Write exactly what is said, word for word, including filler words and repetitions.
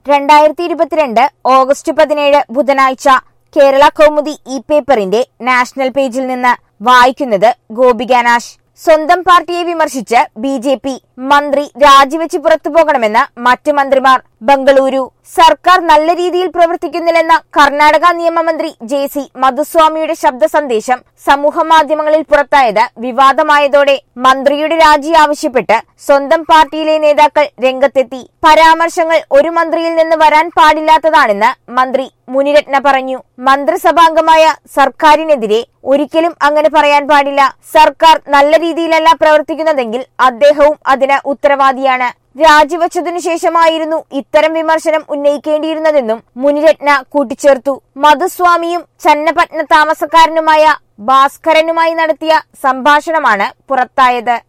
രണ്ടായിരത്തി ഇരുപത്തിരണ്ട് ഓഗസ്റ്റ് പതിനേഴ് ബുധനാഴ്ച കേരള കൗമുദി ഇ പേപ്പറിന്റെ നാഷണൽ പേജിൽ നിന്ന് വായിക്കുന്നത് ഗോപിക നാശ്. സ്വന്തം പാർട്ടിയെ വിമർശിച്ച് ബി ജെ പി മന്ത്രി രാജിവെച്ച് പുറത്തു പോകണമെന്ന് മറ്റ് മന്ത്രിമാർ. ബംഗളൂരു സർക്കാർ നല്ല രീതിയിൽ പ്രവർത്തിക്കുന്നില്ലെന്ന കർണാടക നിയമമന്ത്രി ജെ സി മധുസ്വാമിയുടെ ശബ്ദ സന്ദേശം സമൂഹ മാധ്യമങ്ങളിൽ പുറത്തായത് വിവാദമായതോടെ മന്ത്രിയുടെ രാജി ആവശ്യപ്പെട്ട് സ്വന്തം പാർട്ടിയിലെ നേതാക്കൾ രംഗത്തെത്തി. പരാമർശങ്ങൾ ഒരു മന്ത്രിയിൽ നിന്ന് വരാൻ പാടില്ലാത്തതാണെന്ന് മന്ത്രി മുനിരത്ന പറഞ്ഞു. മന്ത്രിസഭാംഗമായ സർക്കാരിനെതിരെ ഒരിക്കലും അങ്ങനെ പറയാൻ പാടില്ല. സർക്കാർ നല്ല രീതിയിലല്ല പ്രവർത്തിക്കുന്നതെങ്കിൽ അദ്ദേഹവും അതിന് ഉത്തരവാദിയാണ്. രാജിവെച്ചതിനു ശേഷമായിരുന്നു ഇത്തരം വിമർശനം ഉന്നയിക്കേണ്ടിയിരുന്നതെന്നും മുനിരത്ന കൂട്ടിച്ചേർത്തു. മധുസ്വാമിയും ചന്നപട്ടണ താമസക്കാരനുമായ ഭാസ്കരനുമായി നടത്തിയ സംഭാഷണമാണ് പുറത്തായത്.